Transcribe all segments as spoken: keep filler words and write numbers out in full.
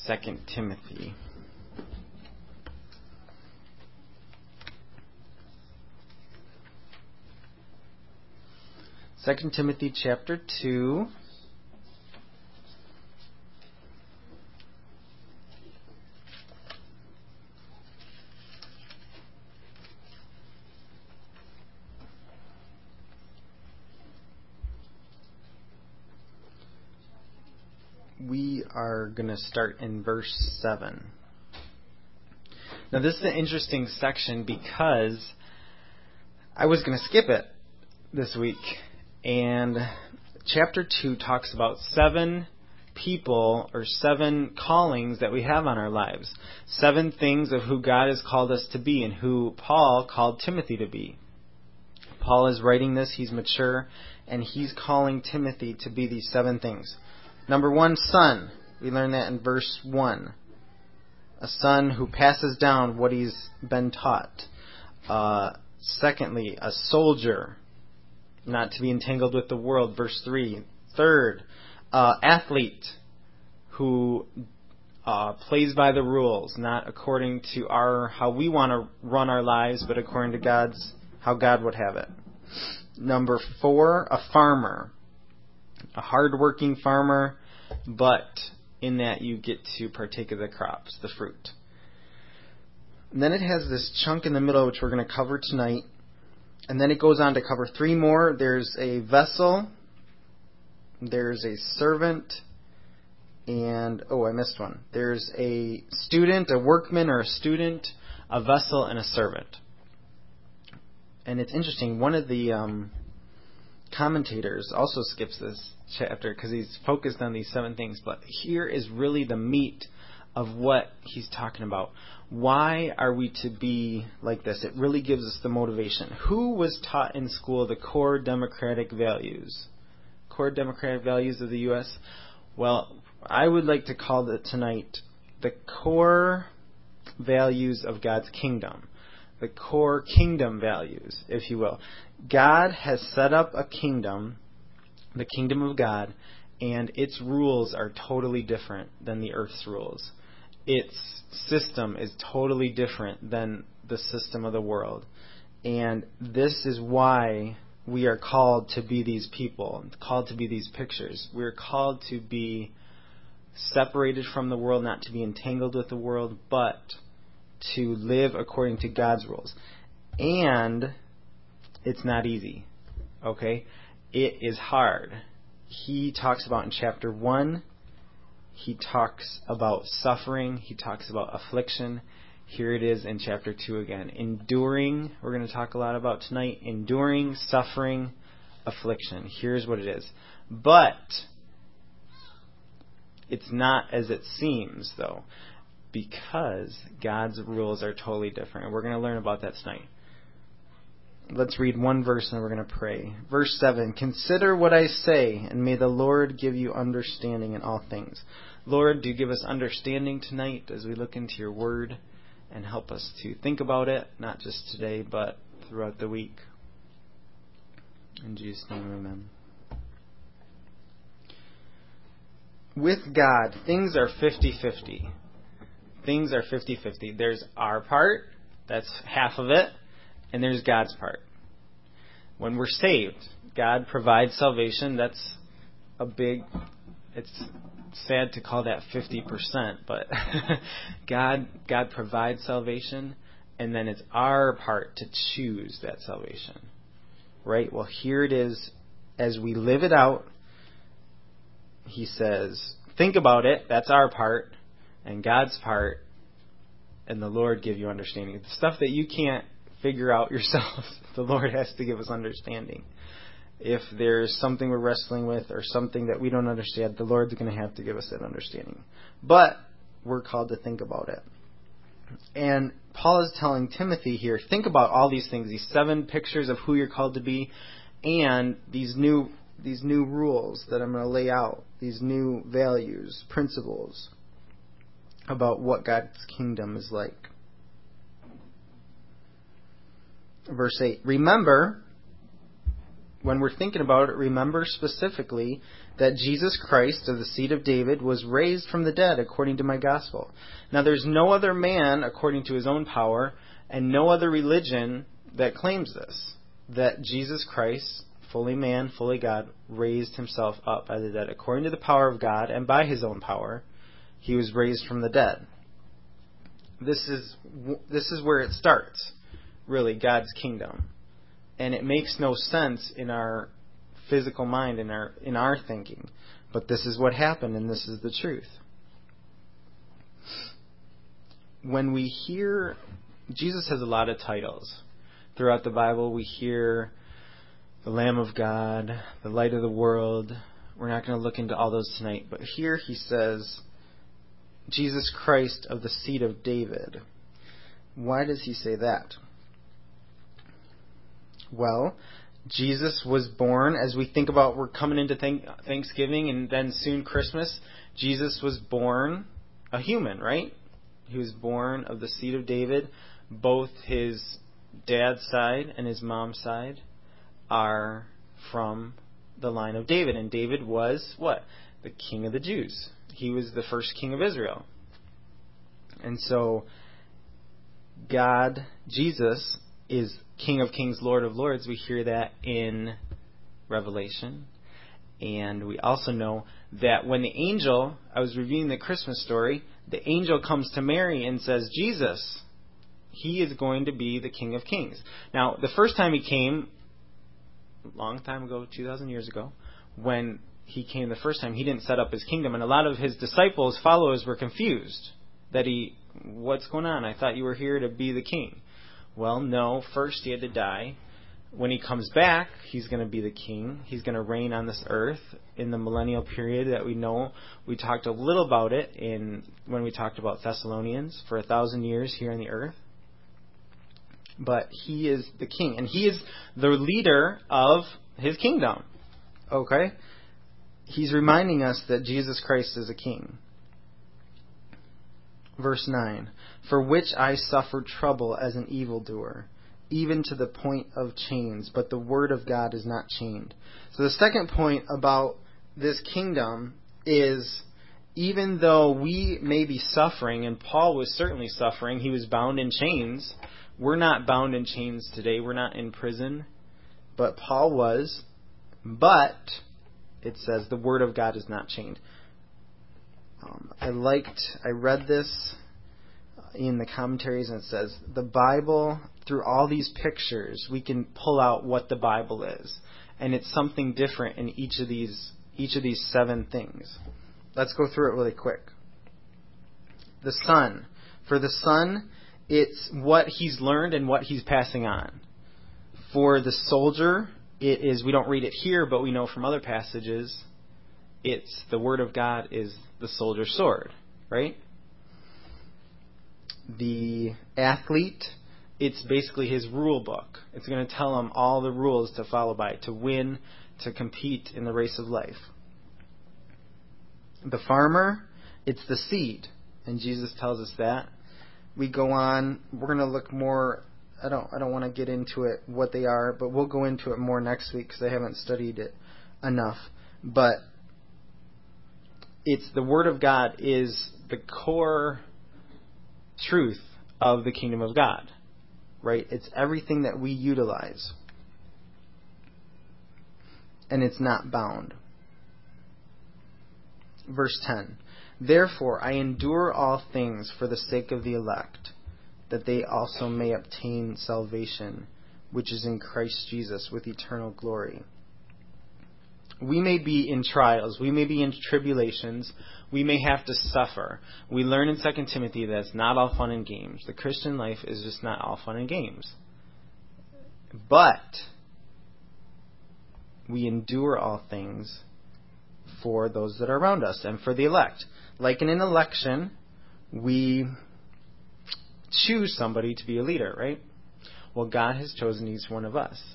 Second Timothy. Second Timothy chapter two. We are going to start in verse seven. Now this is an interesting section because I was going to skip it this week. And chapter two talks about seven people or seven callings that we have on our lives. Seven things of who God has called us to be and who Paul called Timothy to be. Paul is writing this, he's mature, and he's calling Timothy to be these seven things. Number one, son. We learn that in verse one. A son who passes down what he's been taught. Uh, secondly, a soldier. Not to be entangled with the world. Verse three. Third, uh, athlete who uh, plays by the rules, not according to our how we want to run our lives, but according to God's how God would have it. Number four, a farmer. A hard-working farmer, but in that you get to partake of the crops, the fruit. And then it has this chunk in the middle, which we're going to cover tonight. And then it goes on to cover three more. There's a vessel, there's a servant, and, oh, I missed one. There's a student, a workman or a student, a vessel, and a servant. And it's interesting, one of the um, commentators also skips this chapter because he's focused on these seven things, but here is really the meat of what he's talking about. Why are we to be like this? It really gives us the motivation. Who was taught in school the core democratic values? Core democratic values of the U S? Well, I would like to call it tonight the core values of God's kingdom. The core kingdom values, if you will. God has set up a kingdom, the kingdom of God, and its rules are totally different than the earth's rules. Its system is totally different than the system of the world. And this is why we are called to be these people, called to be these pictures. We're called to be separated from the world, not to be entangled with the world, but to live according to God's rules. And it's not easy, okay? It is hard. He talks about in chapter one, he talks about suffering, he talks about affliction. Here it is in chapter two again. Enduring, we're going to talk a lot about tonight, enduring, suffering, affliction. Here's what it is. But it's not as it seems, though, because God's rules are totally different. And we're going to learn about that tonight. Let's read one verse and then we're going to pray. Verse seven, consider what I say, and may the Lord give you understanding in all things. Lord, do give us understanding tonight as we look into your word, and help us to think about it, not just today, but throughout the week. In Jesus' name, amen. With God, things are fifty-fifty. Things are fifty-fifty. There's our part, that's half of it, and there's God's part. When we're saved, God provides salvation. That's a big, it's sad to call that fifty percent, but God God provides salvation, and then it's our part to choose that salvation. Right? Well, here it is. As we live it out, he says, think about it. That's our part. And God's part, and the Lord give you understanding. The stuff that you can't figure out yourself, the Lord has to give us understanding. If there's something we're wrestling with or something that we don't understand, the Lord's going to have to give us that understanding. But we're called to think about it. And Paul is telling Timothy here, think about all these things, these seven pictures of who you're called to be, and these new these new rules that I'm going to lay out, these new values, principles about what God's kingdom is like. Verse eight, remember when we're thinking about it, remember specifically that Jesus Christ of the seed of David was raised from the dead according to my gospel. Now there's no other man according to his own power and no other religion that claims this, that Jesus Christ, fully man, fully God, raised himself up by the dead according to the power of God, and by his own power he was raised from the dead. This is this is where it starts, really, God's kingdom. And it makes no sense in our physical mind, in our in our thinking. But this is what happened, and this is the truth. When we hear, Jesus has a lot of titles. Throughout the Bible, we hear the Lamb of God, the Light of the World. We're not going to look into all those tonight. But here he says, Jesus Christ of the seed of David. Why does he say that? Well, Jesus was born, as we think about, we're coming into Thanksgiving and then soon Christmas. Jesus was born a human, right? He was born of the seed of David. Both his dad's side and his mom's side are from the line of David. And David was what? The king of the Jews. He was the first king of Israel. And so God, Jesus, is King of Kings, Lord of Lords. We hear that in Revelation. And we also know that when the angel, I was reviewing the Christmas story, the angel comes to Mary and says, Jesus, he is going to be the King of Kings. Now, the first time he came, a long time ago, two thousand years ago, when he came the first time, he didn't set up his kingdom. And a lot of his disciples, followers, were confused. That he, what's going on? I thought you were here to be the king. Well, no. First, he had to die. When he comes back, he's going to be the king. He's going to reign on this earth in the millennial period that we know. We talked a little about it in when we talked about Thessalonians, for a thousand years here on the earth. But he is the king, and he is the leader of his kingdom. Okay? He's reminding us that Jesus Christ is a king. Verse nine, for which I suffered trouble as an evildoer, even to the point of chains, but the word of God is not chained. So the second point about this kingdom is, even though we may be suffering, and Paul was certainly suffering, he was bound in chains. We're not bound in chains today. We're not in prison. But Paul was. But it says the word of God is not chained. Um, I liked, I read this in the commentaries, and it says the Bible, through all these pictures, we can pull out what the Bible is. And it's something different in each of these each of these seven things. Let's go through it really quick. The Son. For the Son, it's what he's learned and what he's passing on. For the soldier, it is, we don't read it here, but we know from other passages, it's the Word of God is the soldier's sword, right? The athlete, it's basically his rule book. It's going to tell him all the rules to follow by, to win, to compete in the race of life. The farmer, it's the seed, and Jesus tells us that. We go on, we're going to look more, I don't I don't want to get into it, what they are, but we'll go into it more next week because I haven't studied it enough. But it's the Word of God is the core truth of the kingdom of God, right? It's everything that we utilize. And it's not bound. Verse ten. Therefore I endure all things for the sake of the elect, that they also may obtain salvation, which is in Christ Jesus, with eternal glory. We may be in trials. We may be in tribulations. We may have to suffer. We learn in Second Timothy that it's not all fun and games. The Christian life is just not all fun and games. But we endure all things for those that are around us and for the elect. Like in an election, we choose somebody to be a leader, right? Well, God has chosen each one of us.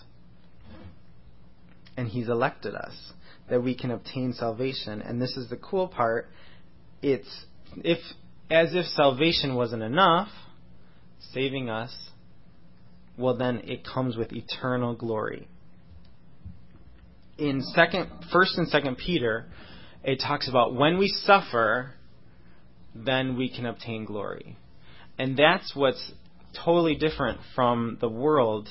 And He's elected us that we can obtain salvation. And this is the cool part. It's if as if salvation wasn't enough, saving us, well then it comes with eternal glory. in second, First and Second Peter, it talks about when we suffer, then we can obtain glory. And that's what's totally different from the world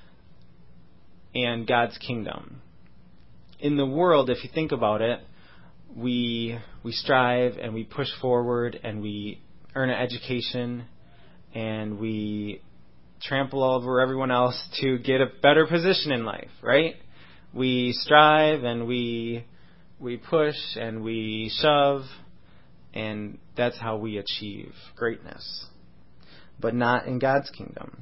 and God's kingdom. In the world, if you think about it, we we strive and we push forward and we earn an education and we trample over everyone else to get a better position in life, right? We strive and we we push and we shove, and that's how we achieve greatness. But not in God's kingdom.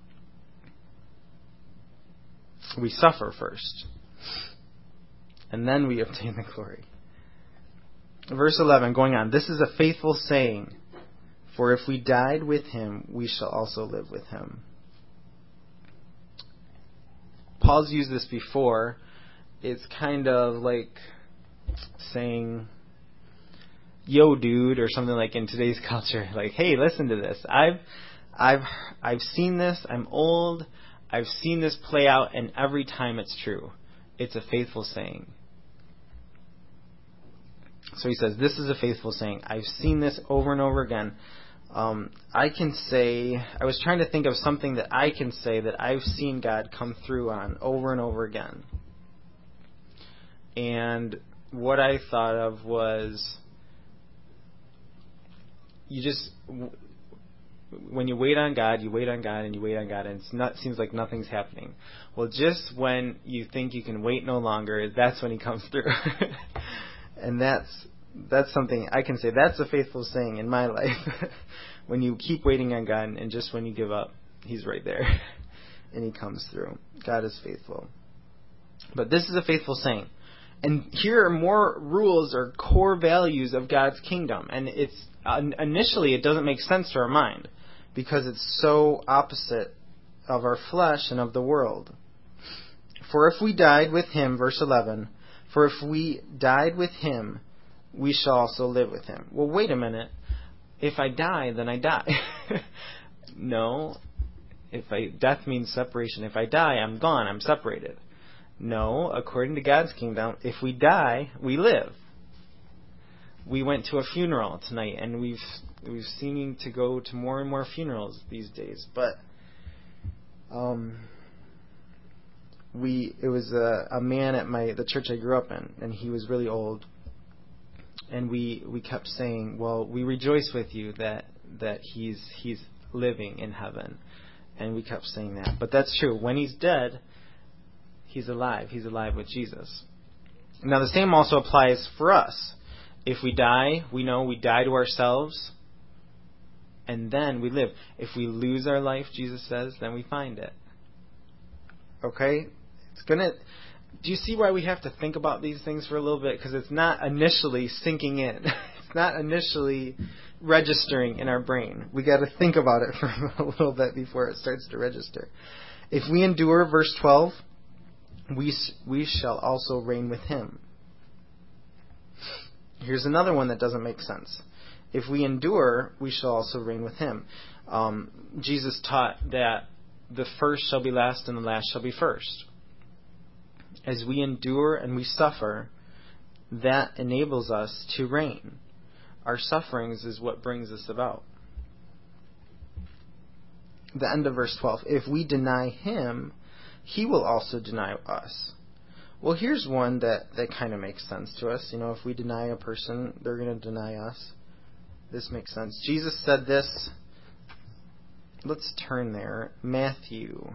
We suffer first, and then we obtain the glory. Verse eleven, going on, this is a faithful saying, for if we died with him, we shall also live with him. Paul's used this before. It's kind of like saying, yo dude, or something like in today's culture, like, hey, listen to this. I've I've I've seen this, I'm old, I've seen this play out, and every time it's true. It's a faithful saying. So he says, this is a faithful saying. I've seen this over and over again. Um, I can say, I was trying to think of something that I can say that I've seen God come through on over and over again. And what I thought of was, you just, when you wait on God, you wait on God and you wait on God, and it's not, seems like nothing's happening. Well, just when you think you can wait no longer, that's when he comes through. And that's that's something I can say. That's a faithful saying in my life. When you keep waiting on God, and just when you give up, he's right there. And he comes through. God is faithful. But this is a faithful saying. And here are more rules or core values of God's kingdom. And it's uh, initially it doesn't make sense to our mind, because it's so opposite of our flesh and of the world. For if we died with him, verse eleven, for if we died with him, we shall also live with him. Well, wait a minute. If I die, then I die. No. If I, death means separation. If I die, I'm gone. I'm separated. No. According to God's kingdom, if we die, we live. We went to a funeral tonight, and we've we've seeming to go to more and more funerals these days. But um, we it was a, a man at my the church I grew up in, and he was really old. And we, we kept saying, well, we rejoice with you that that he's he's living in heaven. And we kept saying that. But that's true. When he's dead, he's alive. He's alive with Jesus. Now, the same also applies for us. If we die, we know we die to ourselves, and then we live. If we lose our life, Jesus says, then we find it. Okay? It's gonna... Do you see why we have to think about these things for a little bit? Because it's not initially sinking in. It's not initially registering in our brain. We got to think about it for a little bit before it starts to register. If we endure, verse twelve, we we shall also reign with him. Here's another one that doesn't make sense. If we endure, we shall also reign with him. Um, Jesus taught that the first shall be last and the last shall be first. As we endure and we suffer, that enables us to reign. Our sufferings is what brings us about. The end of verse twelve. If we deny him, he will also deny us. Well, here's one that, that kind of makes sense to us. You know, if we deny a person, they're going to deny us. This makes sense. Jesus said this. Let's turn there. Matthew.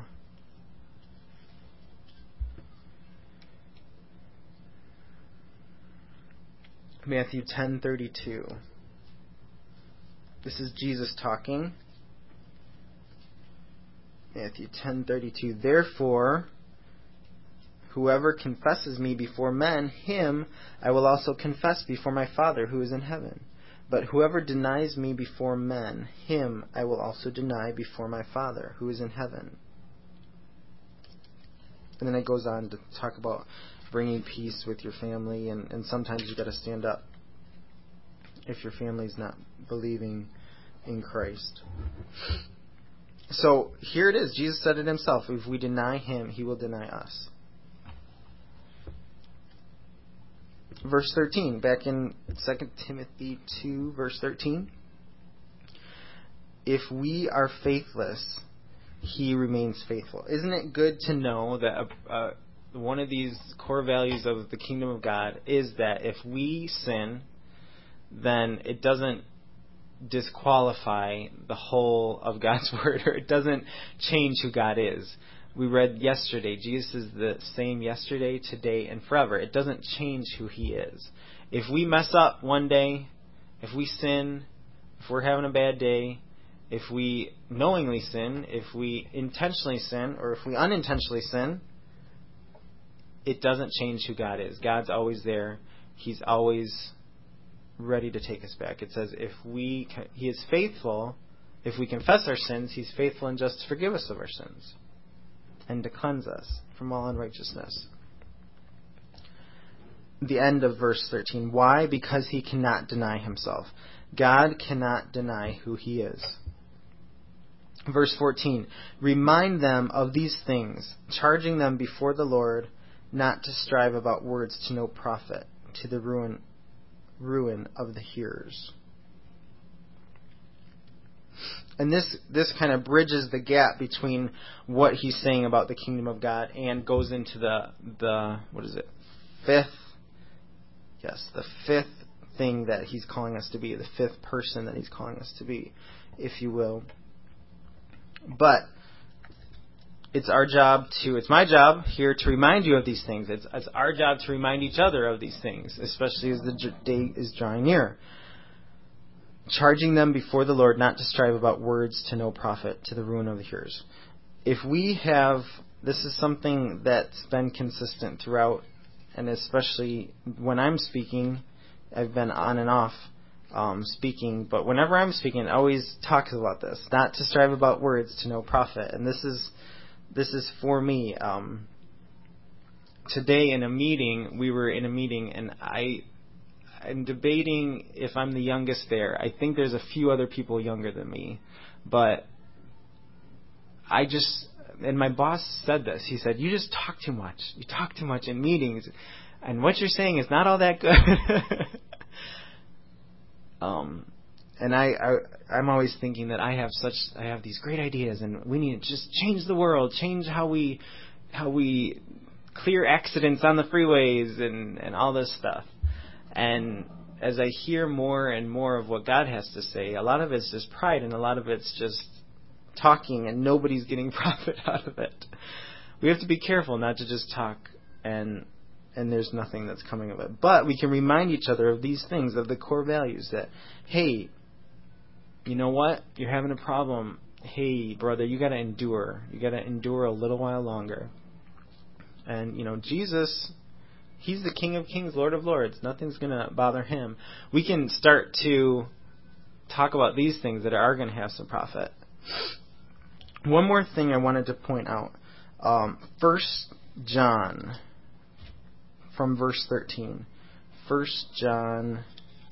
Matthew ten thirty-two. This is Jesus talking. Matthew ten thirty-two. Therefore, whoever confesses me before men, him I will also confess before my Father who is in heaven. But whoever denies me before men, him I will also deny before my Father who is in heaven. And then it goes on to talk about bringing peace with your family, and, and sometimes you got to stand up if your family's not believing in Christ. So here it is. Jesus said it himself. If we deny him, he will deny us. verse thirteen, back in Second Timothy two, verse thirteen. If we are faithless, he remains faithful. Isn't it good to know that uh, one of these core values of the kingdom of God is that if we sin, then it doesn't disqualify the whole of God's word, or it doesn't change who God is. We read yesterday, Jesus is the same yesterday, today, and forever. It doesn't change who he is. If we mess up one day, if we sin, if we're having a bad day, if we knowingly sin, if we intentionally sin, or if we unintentionally sin, it doesn't change who God is. God's always there. He's always ready to take us back. It says if we, he is faithful, if we confess our sins, he's faithful and just to forgive us of our sins and to cleanse us from all unrighteousness. The end of verse thirteen. Why? Because he cannot deny himself. God cannot deny who he is. Verse fourteen. Remind them of these things, charging them before the Lord not to strive about words to no profit, to the ruin ruin of the hearers. And this this kind of bridges the gap between what he's saying about the kingdom of God and goes into the the what is it? Fifth yes, the fifth thing that he's calling us to be, the fifth person that he's calling us to be, if you will. But it's our job to, it's my job here to remind you of these things. It's, it's our job to remind each other of these things, especially as the day is drawing near. Charging them before the Lord not to strive about words to no profit, to the ruin of the hearers. If we have, this is something that's been consistent throughout, and especially when I'm speaking, I've been on and off um, speaking, but whenever I'm speaking, I always talk about this, not to strive about words to no profit. And this is This is for me. Um, today in a meeting, we were in a meeting, and I, I'm debating if I'm the youngest there. I think there's a few other people younger than me. But I just, and my boss said this. He said, you just talk too much. You talk too much in meetings. And what you're saying is not all that good. um, and I... I I'm always thinking that I have such, I have these great ideas, and we need to just change the world, change how we, how we clear accidents on the freeways and, and all this stuff. And as I hear more and more of what God has to say, a lot of it's just pride, and a lot of it's just talking, and nobody's getting profit out of it. We have to be careful not to just talk and and there's nothing that's coming of it. But we can remind each other of these things, of the core values that, hey, you know what? You're having a problem. Hey, brother, you got to endure. You got to endure a little while longer. And, you know, Jesus, he's the King of Kings, Lord of Lords. Nothing's going to bother him. We can start to talk about these things that are going to have some profit. One more thing I wanted to point out. Um, First John, from verse thirteen. First John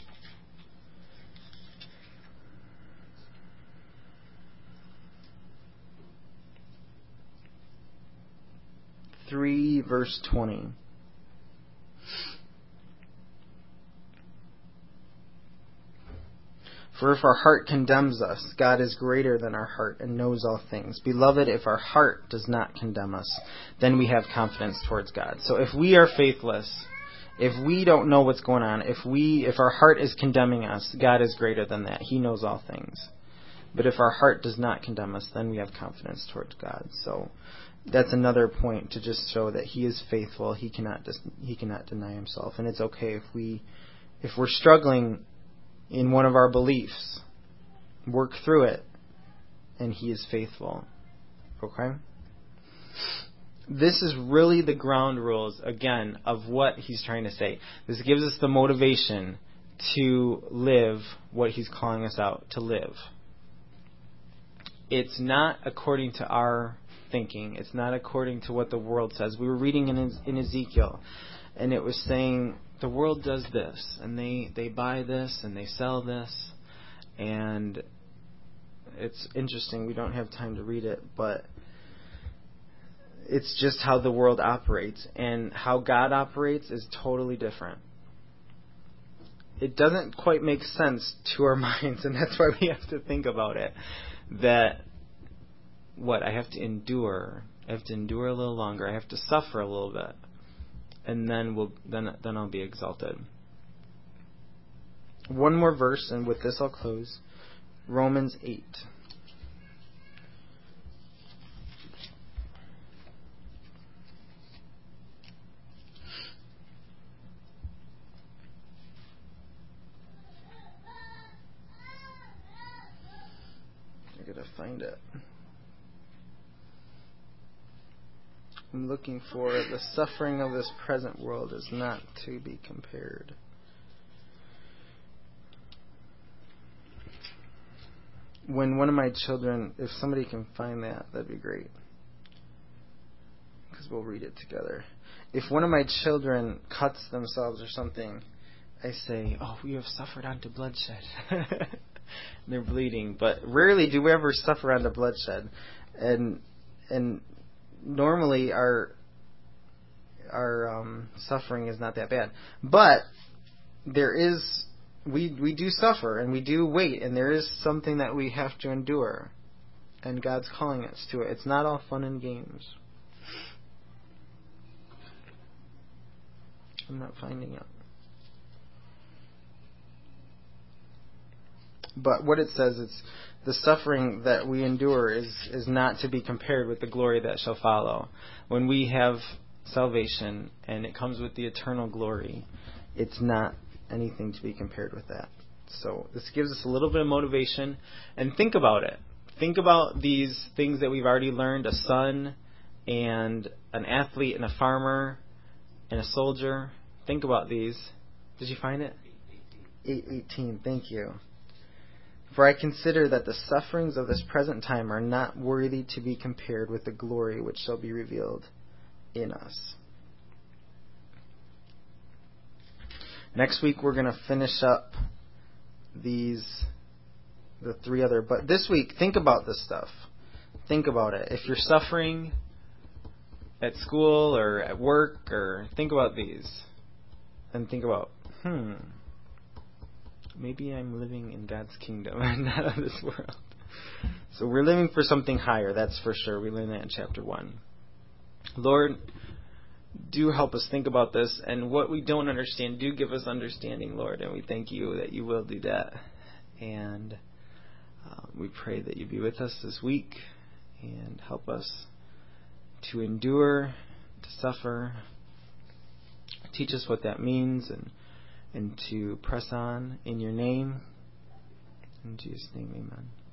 three, verse twenty. For if our heart condemns us, God is greater than our heart and knows all things. Beloved, if our heart does not condemn us, then we have confidence towards God. So if we are faithless, if we don't know what's going on, if we, if our heart is condemning us, God is greater than that. He knows all things. But if our heart does not condemn us, then we have confidence towards God. So that's another point to just show that he is faithful. He cannot dis- he cannot deny himself, and it's okay if we if we're struggling in one of our beliefs, work through it, and he is faithful. Okay? This is really the ground rules, again, of what he's trying to say. This gives us the motivation to live what he's calling us out to live. It's not according to our thinking. It's not according to what the world says. We were reading in, in Ezekiel, and it was saying the world does this, and they, they buy this, and they sell this, and it's interesting. We don't have time to read it, but it's just how the world operates, and how God operates is totally different. it doesn't quite make sense to our minds, and that's why we have to think about it. That, what, I have to endure. I have to endure a little longer. I have to suffer a little bit. And then we'll then then I'll be exalted. One more verse, and with this I'll close. Romans eight. I gotta find it. I'm looking for the suffering of this present world is not to be compared. When one of my children, if somebody can find that, that'd be great. Because we'll read it together. If one of my children cuts themselves or something, I say, oh, you have suffered unto bloodshed. They're bleeding. But rarely do we ever suffer unto bloodshed. And and normally our our um, suffering is not that bad. But there is... We we do suffer and we do wait, and there is something that we have to endure, and God's calling us to it. It's not all fun and games. I'm not finding it. But what it says is the suffering that we endure is, is not to be compared with the glory that shall follow. When we have salvation and it comes with the eternal glory, it's not anything to be compared with that. So this gives us a little bit of motivation. And think about it. Think about these things that we've already learned. A son and an athlete and a farmer and a soldier. Think about these. Did you find it? eight eighteen. Thank you. For I consider that the sufferings of this present time are not worthy to be compared with the glory which shall be revealed in us. Next week we're going to finish up these, the three other, but this week think about this stuff. Think about it. If you're suffering at school or at work, or think about these. And think about, hmm, maybe I'm living in God's kingdom and not of this world. So we're living for something higher, that's for sure. We learned that in chapter one. Lord, do help us think about this, and what we don't understand, do give us understanding, Lord, and we thank you that you will do that. And um, we pray that you be with us this week and help us to endure, to suffer. Teach us what that means, and and to press on in your name. In Jesus' name, amen.